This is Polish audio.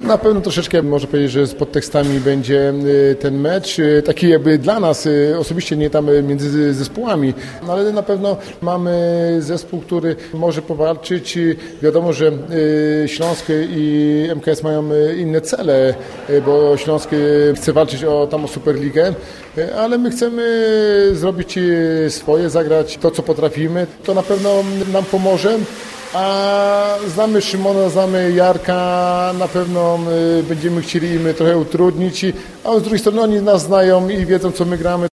Na pewno troszeczkę można powiedzieć, że z podtekstami będzie ten mecz, taki jakby dla nas osobiście, nie tam między zespołami, no ale na pewno mamy zespół, który może powalczyć. Wiadomo, że Śląsk i MKS mają inne cele, bo Śląsk chce walczyć o Superligę, ale my chcemy zrobić swoje, zagrać to, co potrafimy. To na pewno nam pomoże. A znamy Szymona, znamy Jarka, na pewno będziemy chcieli im trochę utrudnić, a z drugiej strony oni nas znają i wiedzą, co my gramy.